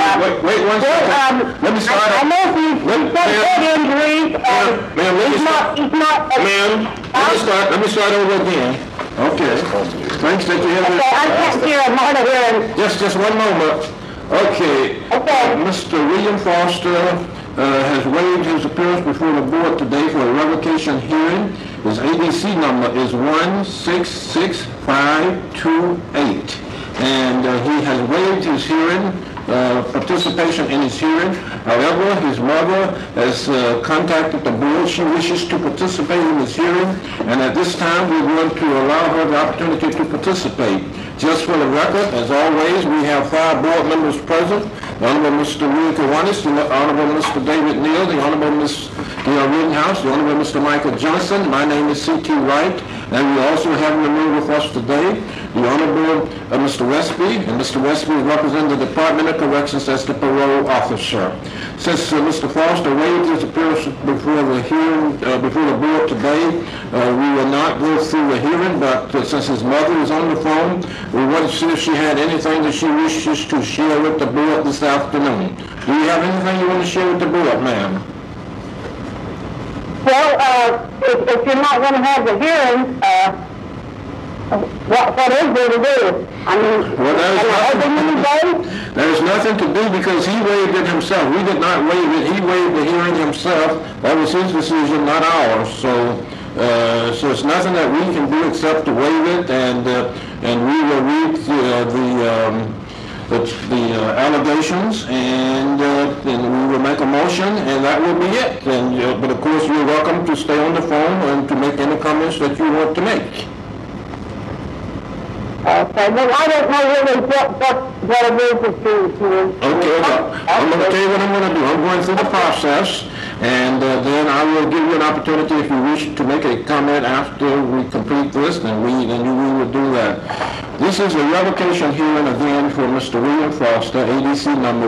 wait one second. Let me start. I know he's got head injuries. Ma'am, he's not. Ma'am, let me start over again. Okay. Thanks that you have Okay, I can't hear. I'm hard of hearing. Just one moment. Okay. Mr. William Foster has waived his appearance before the board today for a revocation hearing. His ADC number is 166528. And he has waived his hearing, participation in his hearing. However, his mother has contacted the board. She wishes to participate in his hearing, and at this time we want to allow her the opportunity to participate. Just for the record, as always, we have 5 board members present. The Honorable Mr. Louis Kiwanis, the Honorable Mr. David Neal, the Honorable Ms. Gail Rittenhouse, the Honorable Mr. Michael Johnson. My name is C.T. Wright, and we also have in the room with us today the Honorable Mr. Westby, and Mr. Westby represents the Department of Corrections as the parole officer. Since Mr. Foster waived his appearance before the hearing, before the board today, we will not go through the hearing, but since his mother is on the phone, we want to see if she had anything that she wishes to share with the board this afternoon. Do you have anything you want to share with the board, ma'am? Well, if you're not going to have the hearing, what is there to do? I mean, well, there's nothing to do because he waived it himself. We did not waive it. He waived the hearing himself. That was his decision, not ours. So it's nothing that we can do except to waive it, and we will read the allegations, and we will make a motion, and that will be it. And but of course, you're welcome to stay on the phone and to make any comments that you want to make. Okay, well, I don't know really what it is that you Okay, I'm going to tell you what I'm going to do. I'm going through the process, and then I will give you an opportunity if you wish to make a comment after we complete this, then we will do that. This is a revocation hearing again for Mr. William Foster, ADC number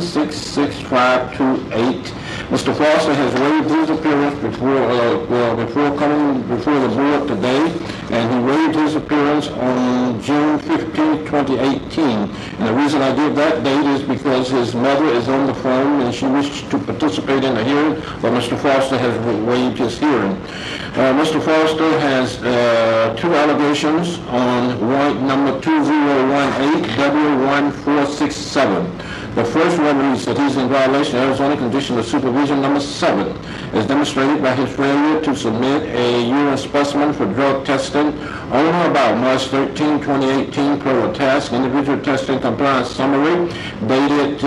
166528. Mr. Foster has waived his appearance before coming before the board today, and he waived his appearance on June 15, 2018. And the reason I give that date is because his mother is on the phone and she wishes to participate in the hearing, but Mr. Foster has waived his hearing. Mr. Foster has 2 allegations on warrant number 2018 W1467. The first one is that he's in violation of Arizona Condition of Supervision number 7, as demonstrated by his failure to submit a urine specimen for drug testing on or about March 13, 2018, per a task individual testing compliance summary dated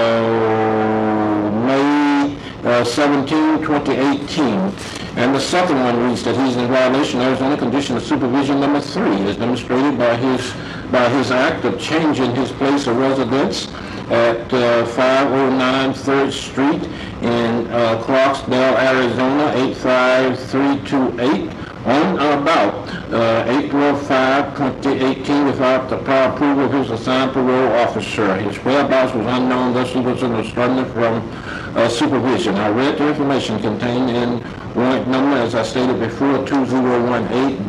May 17, 2018. And the second one reads that he's in violation of Arizona Condition of Supervision number 3, as demonstrated by his act of changing his place of residence at 509 3rd Street in Clarksdale, Arizona, 85328, on or about April 5, 2018, without the prior approval of his assigned parole officer. His whereabouts was unknown, thus he was under suspended from supervision. I read the information contained in warrant number, as I stated before, 2018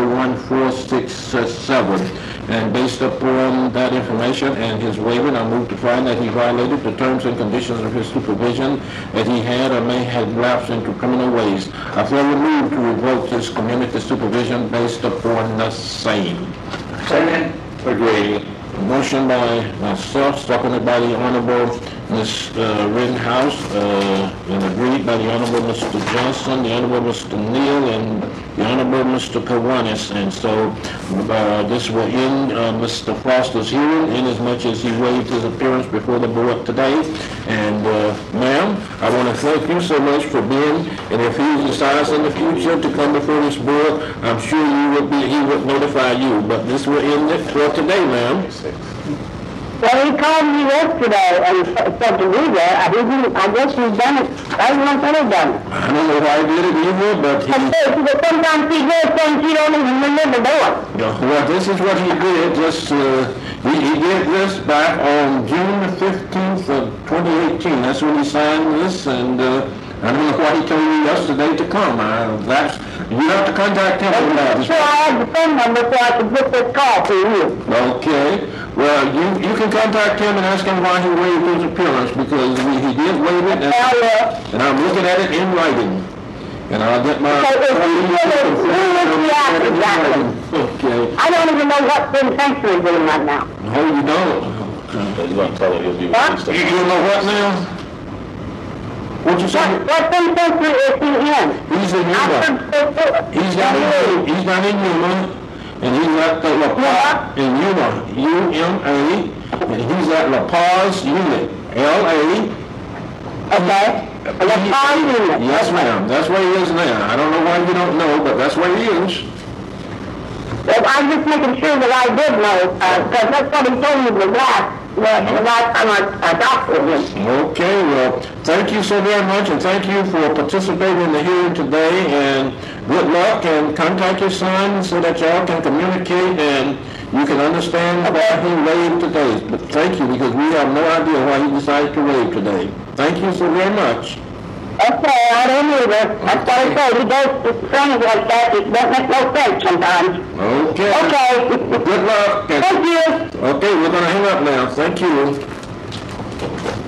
W1467. And based upon that information and his waiver, I move to find that he violated the terms and conditions of his supervision that he had or may have lapsed into criminal ways. I further move to revoke his community supervision based upon the same. Second. Agreed. Motion by myself, seconded by the Honorable Ms. Rittenhouse, and agreed by the Honorable Mr. Johnson, the Honorable Mr. Neal, and the Honorable Mr. Kiwanis. And so this will end Mr. Foster's hearing, inasmuch as he waived his appearance before the board today. And ma'am, I want to thank you so much for being, and if he decides in the future to come before this board, I'm sure he would notify you. But this will end it for today, ma'am. Well, he called me yesterday and said to do that. I guess he's done it. I don't know if he's done it. I don't know why he did it either, but sometimes he does things he don't even remember doing. Well, this is what he did. He did this back on June the 15th of 2018. That's when he signed this, and I don't know why he told you yesterday to come. You have to contact him. Sure, I had the phone number so I could get this call to you. Okay. Well, you can contact him and ask him why he waived his appearance, because he did waive it, and I'm looking at it in writing. And I'll get my... So if he did it, exactly. Okay. I don't even know what penitentiary is doing right now. No, you don't. He's gonna tell her he'll be What? released. You know what now? What you say? What penitentiary is he in? He's in Yuma. He's down in Yuma, and he's at the La Paz, in Yuma, U-M-A, and he's at La Paz Unit, L-A. Okay. La Paz Unit. Yes, ma'am, that's where he is now. I don't know why you don't know, but that's where he is. Well, I'm just making sure that I did know, because that's what he told me the last time I talked with him. Okay, well, thank you so very much, and thank you for participating in the hearing today, and good luck, and contact your son so that y'all can communicate and you can understand why he waived today. But thank you, because we have no idea why he decided to waive today. Thank you so very much. Okay, I don't either. That's what I said. He does things like that. It doesn't make no sense sometimes. Okay. Okay. Good luck. Thank you. Okay, we're going to hang up now. Thank you.